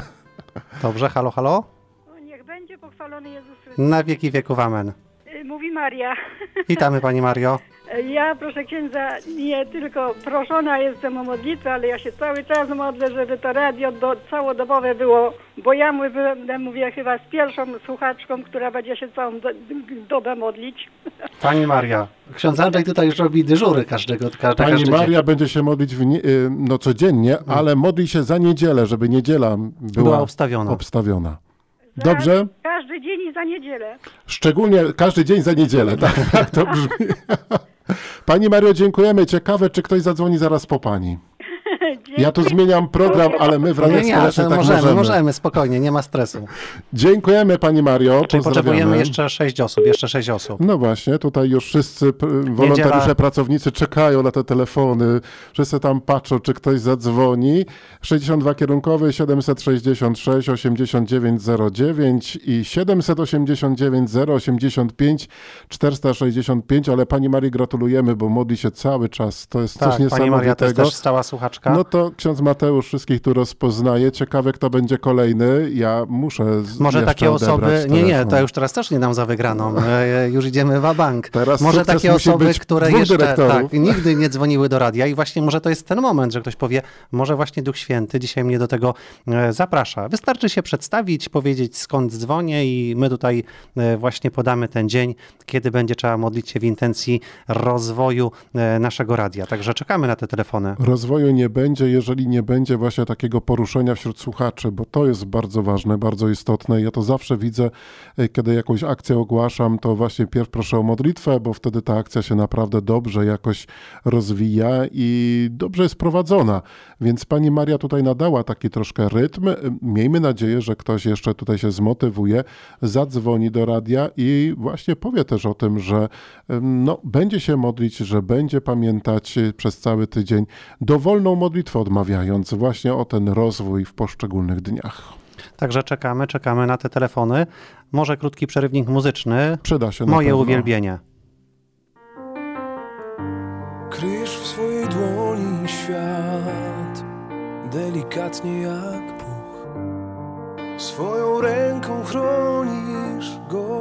Dobrze, halo, halo? Niech będzie pochwalony Jezus Chrystus. Na wieki wieków, amen. Mówi Maria. Witamy pani Mario. Ja, proszę księdza, nie tylko proszona jestem o modlitwę, ale ja się cały czas modlę, żeby to radio całodobowe było, bo ja mówię chyba z pierwszą słuchaczką, która będzie się całą dobę modlić. Pani Maria, ksiądz Andrzej tutaj już robi dyżury każdego Pani Maria będzie się modlić codziennie, ale modli się za niedzielę, żeby niedziela była obstawiona. Dobrze? Każdy dzień i za niedzielę. Szczególnie każdy dzień za niedzielę, tak to brzmi. Pani Mario, dziękujemy. Ciekawe, czy ktoś zadzwoni zaraz po pani. Ja tu zmieniam program, ale my w Radiach Społecznych tak możemy. Możemy, spokojnie, nie ma stresu. Dziękujemy pani Mario. Czyli potrzebujemy jeszcze 6 osób, No właśnie, tutaj już wszyscy wolontariusze, pracownicy czekają na te telefony. Wszyscy tam patrzą, czy ktoś zadzwoni. 62 kierunkowy, 766 89 09 i 789 085 465, ale pani Marii gratulujemy, bo modli się cały czas. To jest coś niesamowitego. Pani Maria to jest też stała słuchaczka. No to ksiądz Mateusz wszystkich tu rozpoznaje. Ciekawe, kto będzie kolejny. Ja muszę może takie osoby... Nie, to już teraz też nie dam za wygraną. Już idziemy wa bank. Może takie osoby, które jeszcze nigdy nie dzwoniły do radia i właśnie może to jest ten moment, że ktoś powie, może właśnie Duch Święty dzisiaj mnie do tego zaprasza. Wystarczy się przedstawić, powiedzieć skąd dzwonię i my tutaj właśnie podamy ten dzień, kiedy będzie trzeba modlić się w intencji rozwoju naszego radia. Także czekamy na te telefony. Rozwoju nie będzie, jeżeli nie będzie właśnie takiego poruszenia wśród słuchaczy, bo to jest bardzo ważne, bardzo istotne. Ja to zawsze widzę, kiedy jakąś akcję ogłaszam, to właśnie pierw proszę o modlitwę, bo wtedy ta akcja się naprawdę dobrze jakoś rozwija i dobrze jest prowadzona. Więc pani Maria tutaj nadała taki troszkę rytm. Miejmy nadzieję, że ktoś jeszcze tutaj się zmotywuje, zadzwoni do radia i właśnie powie też o tym, że będzie się modlić, że będzie pamiętać przez cały tydzień, dowolną modlitwę odmawiając właśnie o ten rozwój w poszczególnych dniach. Także czekamy na te telefony. Może krótki przerywnik muzyczny. Przyda się. Moje uwielbienie. Kryjesz w swojej dłoni świat, delikatnie jak puch. Swoją ręką chronisz go,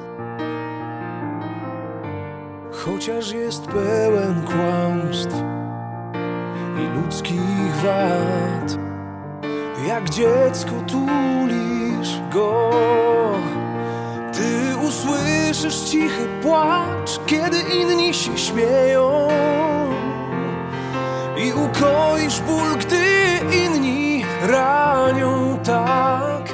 chociaż jest pełen kłamstw i ludzkich wad. Jak dziecko tulisz go, ty usłyszysz cichy płacz, kiedy inni się śmieją i ukoisz ból, gdy inni ranią tak.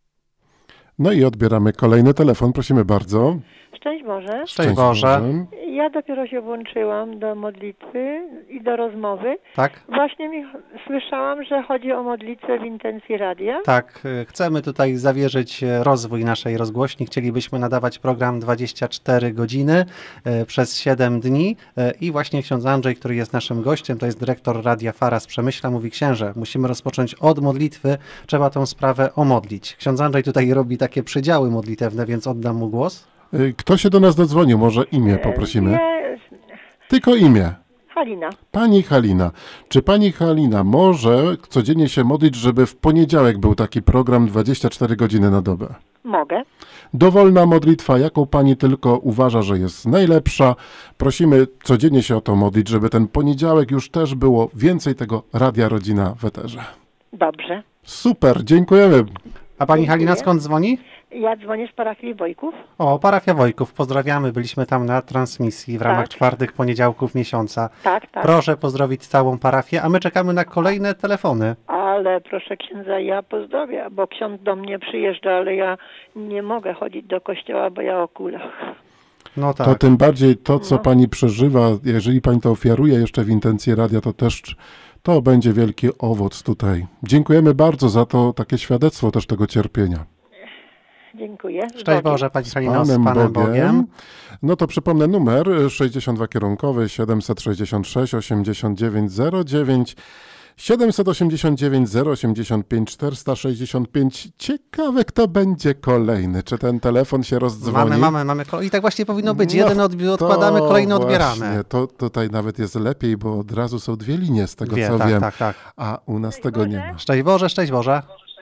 No i odbieramy kolejny telefon, prosimy bardzo. Szczęść Boże. Szczęść Boże. Ja dopiero się włączyłam do modlitwy i do rozmowy. Tak? Właśnie słyszałam, że chodzi o modlitwę w intencji radia. Tak, chcemy tutaj zawierzyć rozwój naszej rozgłośni. Chcielibyśmy nadawać program 24 godziny przez 7 dni i właśnie ksiądz Andrzej, który jest naszym gościem, to jest dyrektor Radia Fara z Przemyśla, mówi: księże, musimy rozpocząć od modlitwy, trzeba tą sprawę omodlić. Ksiądz Andrzej tutaj robi takie przydziały modlitewne, więc oddam mu głos. Kto się do nas dodzwonił? Może imię poprosimy? Nie, Tylko imię. Halina. Pani Halina. Czy pani Halina może codziennie się modlić, żeby w poniedziałek był taki program 24 godziny na dobę? Mogę. Dowolna modlitwa, jaką pani tylko uważa, że jest najlepsza. Prosimy codziennie się o to modlić, żeby ten poniedziałek już też było więcej tego Radia Rodzina w eterze. Dobrze. Super, dziękujemy. A pani Halina skąd dzwoni? Ja dzwonię z parafii Wojków. O, parafia Wojków, pozdrawiamy. Byliśmy tam na transmisji w ramach czwartych poniedziałków miesiąca. Tak. Proszę pozdrowić całą parafię, a my czekamy na kolejne telefony. Ale proszę księdza, ja pozdrowię, bo ksiądz do mnie przyjeżdża, ale ja nie mogę chodzić do kościoła, bo ja o kulach. No tak. To tym bardziej to, co pani przeżywa, jeżeli pani to ofiaruje jeszcze w intencji radia, to też to będzie wielki owoc tutaj. Dziękujemy bardzo za to takie świadectwo też tego cierpienia. Dziękuję. Szczęść Boże, pani Halino, z Panem Bogiem. No to przypomnę numer 62 kierunkowy 766 8909 789 085 465. Ciekawe, kto będzie kolejny. Czy ten telefon się rozdzwoni? Mamy. I tak właśnie powinno być. Jeden odkładamy, kolejny odbieramy. To tutaj nawet jest lepiej, bo od razu są dwie linie z tego, co wiem. Tak. A u nas tego nie ma. Szczęść Boże, szczęść Boże.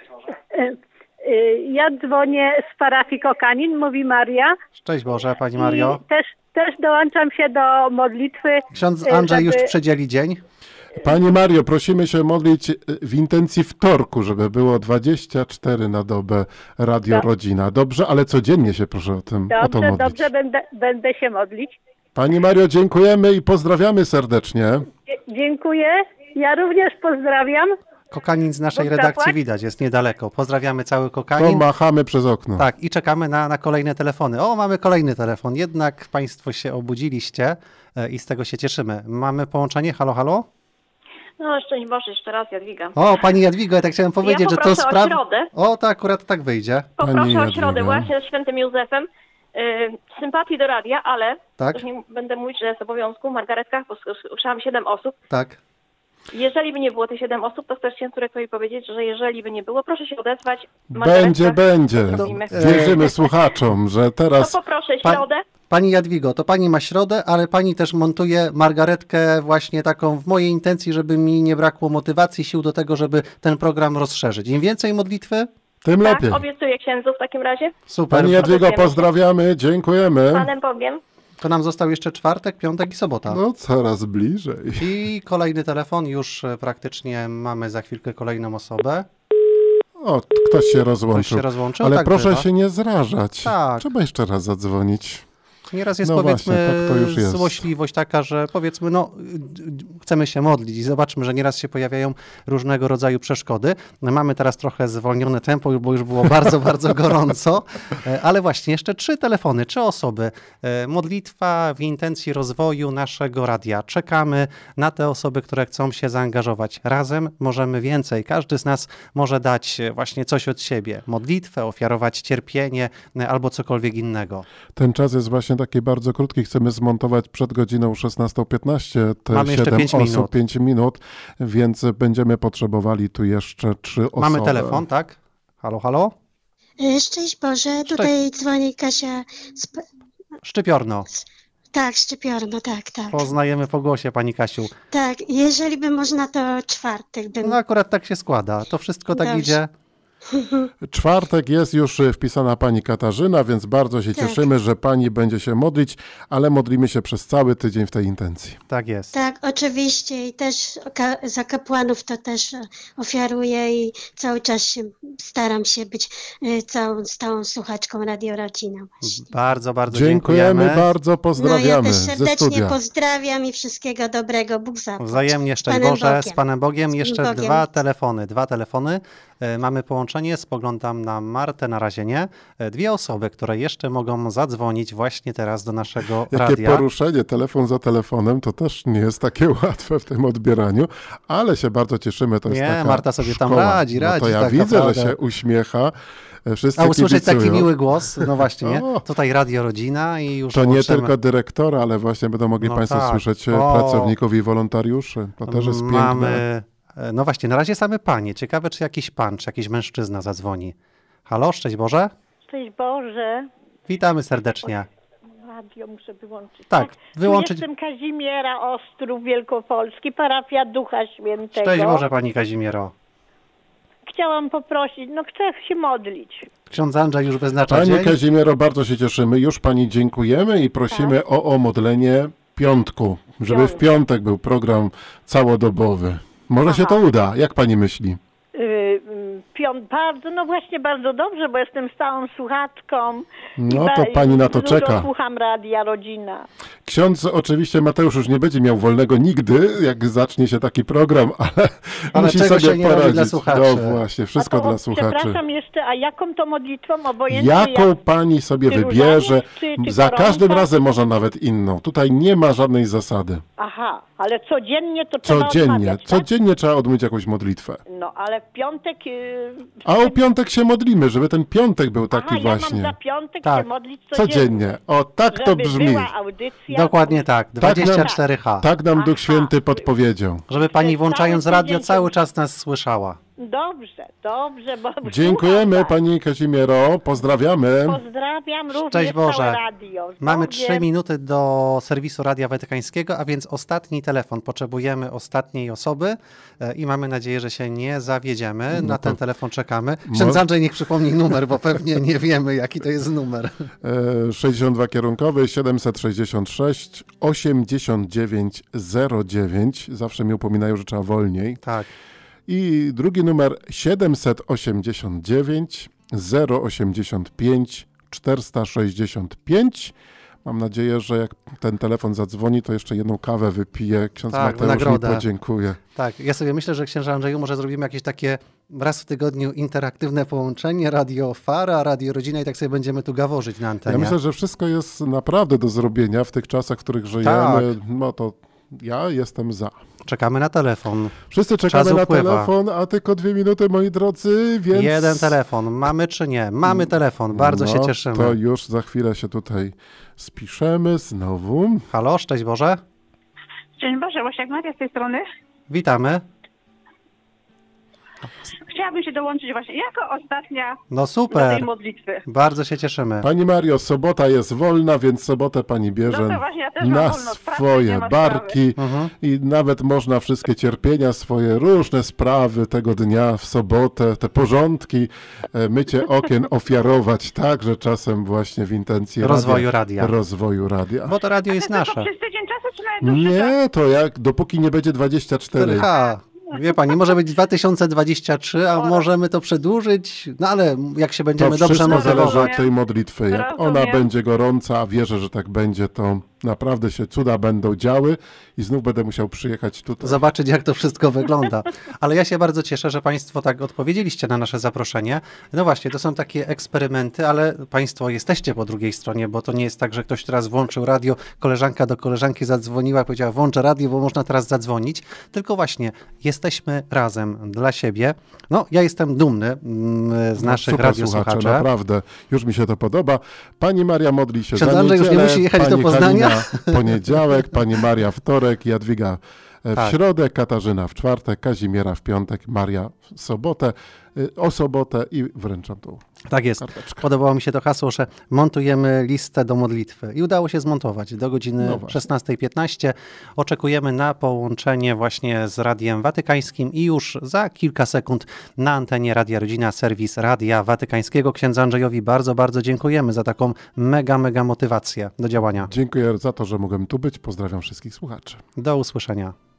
Ja dzwonię z parafii Kokanin, mówi Maria. Szczęść Boże, pani Mario. I też dołączam się do modlitwy. Ksiądz Andrzej już przedzieli dzień. Pani Mario, prosimy się modlić w intencji wtorku, żeby było 24 na dobę Radio Rodzina. Dobrze, ale codziennie się proszę o to modlić. Dobrze, będę się modlić. Pani Mario, dziękujemy i pozdrawiamy serdecznie. Dziękuję. Ja również pozdrawiam. Kokanin z naszej redakcji widać, jest niedaleko. Pozdrawiamy cały Kokanin. To machamy przez okno. Tak, i czekamy na kolejne telefony. O, mamy kolejny telefon. Jednak państwo się obudziliście i z tego się cieszymy. Mamy połączenie. Halo, halo? No, szczęść Boże, jeszcze raz Jadwiga. O, pani Jadwigo, ja tak chciałem powiedzieć, że to sprawa... środę. O, to akurat tak wyjdzie. Poproszę o środę właśnie z świętym Józefem. Sympatii do radia, ale już nie będę mówić, że z obowiązku. Margaretka, bo słyszałam 7 osób. Tak. Jeżeli by nie było tych 7 osób, to chcę księdzu powiedzieć, że jeżeli by nie było, proszę się odezwać. Będzie. Wierzymy słuchaczom, że teraz... To poproszę środę. Pani Jadwigo, to pani ma środę, ale pani też montuje Margaretkę właśnie taką w mojej intencji, żeby mi nie brakło motywacji, sił do tego, żeby ten program rozszerzyć. Im więcej modlitwy, tym lepiej. Tak, obiecuję księdzu w takim razie. Super. Pani Jadwigo, pozdrawiamy, dziękujemy. Z Panem Bogiem. To nam został jeszcze czwartek, piątek i sobota. No, coraz bliżej. I kolejny telefon, już praktycznie mamy za chwilkę kolejną osobę. O, ktoś się rozłączył. Ale tak proszę bywa. się nie zrażać. Tak. Trzeba jeszcze raz zadzwonić. Nieraz jest, No powiedzmy, właśnie, to już jest. złośliwość taka, że powiedzmy, chcemy się modlić i zobaczmy, że nieraz się pojawiają różnego rodzaju przeszkody. Mamy teraz trochę zwolnione tempo, bo już było bardzo, bardzo gorąco, ale właśnie jeszcze 3 telefony, 3 osoby. Modlitwa w intencji rozwoju naszego radia. Czekamy na te osoby, które chcą się zaangażować. Razem możemy więcej. Każdy z nas może dać właśnie coś od siebie. Modlitwę, ofiarować cierpienie albo cokolwiek innego. Ten czas jest właśnie taki bardzo krótki. Chcemy zmontować przed godziną 16:15 te Mamy 7 jeszcze 5 osób, minut. 5 minut, więc będziemy potrzebowali tu jeszcze 3 osoby. Mamy telefon, tak? Halo, halo? Szczęść Boże, tutaj dzwoni Kasia. Szczypiorno. Tak, Szczypiorno, tak. Poznajemy po głosie, pani Kasiu. Tak, jeżeli by można, to czwartek bym... No akurat tak się składa. To wszystko tak idzie. Czwartek jest już wpisana pani Katarzyna, więc bardzo się cieszymy, że pani będzie się modlić, ale modlimy się przez cały tydzień w tej intencji. Tak jest. Tak, oczywiście i też za kapłanów to też ofiaruję i cały czas staram się być całą stałą słuchaczką Radio Rodzina. Właśnie. Bardzo, bardzo dziękujemy. Bardzo pozdrawiamy. No, ja też serdecznie pozdrawiam i wszystkiego dobrego. Bóg zapłać. Wzajemnie, szczęść Boże, z Panem Bogiem. Jeszcze Bogiem. Dwa telefony. Mamy połączenie, spoglądam na Martę, na razie nie. Dwie osoby, które jeszcze mogą zadzwonić właśnie teraz do naszego radia. Jakie poruszenie, telefon za telefonem, to też nie jest takie łatwe w tym odbieraniu, ale się bardzo cieszymy. To jest taka Marta sobie szkoła. tam radzi. No to ja tak widzę, naprawdę. że się uśmiecha. Wszyscy A usłyszeć kibicują. taki miły głos, no właśnie, nie? Tutaj Radio Rodzina i już to nie łączymy. tylko dyrektora, ale właśnie będą mogli Państwo słyszeć pracowników i wolontariuszy. To też jest piękne. No właśnie, na razie same panie. Ciekawe, czy jakiś pan, czy jakiś mężczyzna zadzwoni. Halo, szczęść Boże. Szczęść Boże. Witamy serdecznie. Radio muszę wyłączyć. Tak, wyłączyć. Jestem Kazimiera Ostrów Wielkopolski, parafia Ducha Świętego. Szczęść Boże, pani Kazimiero. Chciałam poprosić, chcę się modlić. Ksiądz Andrzej już wyznacza Pani dzień. Kazimiero, bardzo się cieszymy. Już Pani dziękujemy i prosimy o modlenie piątku, żeby w piątek był program całodobowy. Może się to uda. Jak Pani myśli? Bardzo dobrze, bo jestem stałą słuchaczką. No to Pani na to czeka. Słucham Radia Rodzina. Ksiądz oczywiście Mateusz już nie będzie miał wolnego nigdy, jak zacznie się taki program, ale musi czego sobie się nie poradzić. robi dla słuchaczy. No właśnie, wszystko dla słuchaczy. Przepraszam jeszcze, a jaką to modlitwą obojętnie? Jaką Pani sobie wybierze? Za każdym razem można nawet inną. Tutaj nie ma żadnej zasady. Aha, ale codziennie to trzeba odmawiać, tak? Codziennie trzeba odmówić jakąś modlitwę. No, ale w piątek... A o piątek się modlimy, żeby ten piątek był taki właśnie. Ja mam za piątek się modlić codziennie. O, tak to brzmi. Była audycja. Dokładnie tak, 24H. Tak nam Duch Święty podpowiedział. Żeby pani włączając radio cały czas nas słyszała. Dobrze. Bo dziękujemy Pani Kazimiero, pozdrawiamy. Pozdrawiam również Szczęść Boże. całe radio. Mamy 3 minuty do serwisu Radia Watykańskiego, a więc ostatni telefon. Potrzebujemy ostatniej osoby i mamy nadzieję, że się nie zawiedziemy. Na ten telefon czekamy. Ksiądz Andrzej niech przypomni numer, bo pewnie nie wiemy, jaki to jest numer. 62 kierunkowy 766 8909. Zawsze mi upominają, że trzeba wolniej. Tak. I drugi numer 789 085 465. Mam nadzieję, że jak ten telefon zadzwoni, to jeszcze jedną kawę wypije. Ksiądz Mateusz mi podziękuje. Tak, ja sobie myślę, że księże Andrzeju może zrobimy jakieś takie raz w tygodniu interaktywne połączenie, Radio Fara, Radio Rodzina i tak sobie będziemy tu gaworzyć na antenie. Ja myślę, że wszystko jest naprawdę do zrobienia w tych czasach, w których żyjemy. Tak. No to ja jestem za. Czekamy na telefon. Wszyscy czekamy na telefon, a tylko 2 minuty, moi drodzy, więc... Jeden telefon. Mamy czy nie? Mamy telefon. Bardzo się cieszymy. To już za chwilę się tutaj spiszemy znowu. Halo, szczęść Boże. Szczęść Boże, Łosiak Maria z tej strony. Witamy. Chciałabym się dołączyć właśnie jako ostatnia no super. do tej modlitwy. Bardzo się cieszymy. Pani Mario, sobota jest wolna, więc sobotę Pani bierze na swoje barki i nawet można wszystkie cierpienia, swoje różne sprawy tego dnia w sobotę, te porządki, mycie okien ofiarować także czasem właśnie w intencji rozwoju radia. Bo to radio jest nasze. Przez tydzień czasu czy nawet nie, to jak dopóki nie będzie 24. 4H. Wie pani, może być 2023, a możemy to przedłużyć, no ale jak się będziemy dobrze motywować. To wszystko zależy od tej modlitwy. Jak ona będzie gorąca, a wierzę, że tak będzie, to naprawdę się cuda będą działy i znów będę musiał przyjechać tutaj. Zobaczyć, jak to wszystko wygląda. Ale ja się bardzo cieszę, że Państwo tak odpowiedzieliście na nasze zaproszenie. No właśnie, to są takie eksperymenty, ale Państwo jesteście po drugiej stronie, bo to nie jest tak, że ktoś teraz włączył radio, koleżanka do koleżanki zadzwoniła, powiedziała, włączę radio, bo można teraz zadzwonić. Tylko właśnie, jesteśmy razem dla siebie. No, ja jestem dumny z naszych radiosłuchaczy. Naprawdę, już mi się to podoba. Pani Maria modli się Ksiądz za Andrzej niedzielę, już nie musi jechać do Poznania. Halina poniedziałek, Pani Maria wtorek, Jadwiga w środę, Katarzyna w czwartek, Kazimiera w piątek, Maria w sobotę, o sobotę i wręczam tu Tak jest. karteczkę. Podobało mi się to hasło, że montujemy listę do modlitwy i udało się zmontować do godziny 16:15. Oczekujemy na połączenie właśnie z Radiem Watykańskim i już za kilka sekund na antenie Radia Rodzina serwis Radia Watykańskiego. Księdzu Andrzejowi bardzo, bardzo dziękujemy za taką mega motywację do działania. Dziękuję za to, że mogłem tu być. Pozdrawiam wszystkich słuchaczy. Do usłyszenia.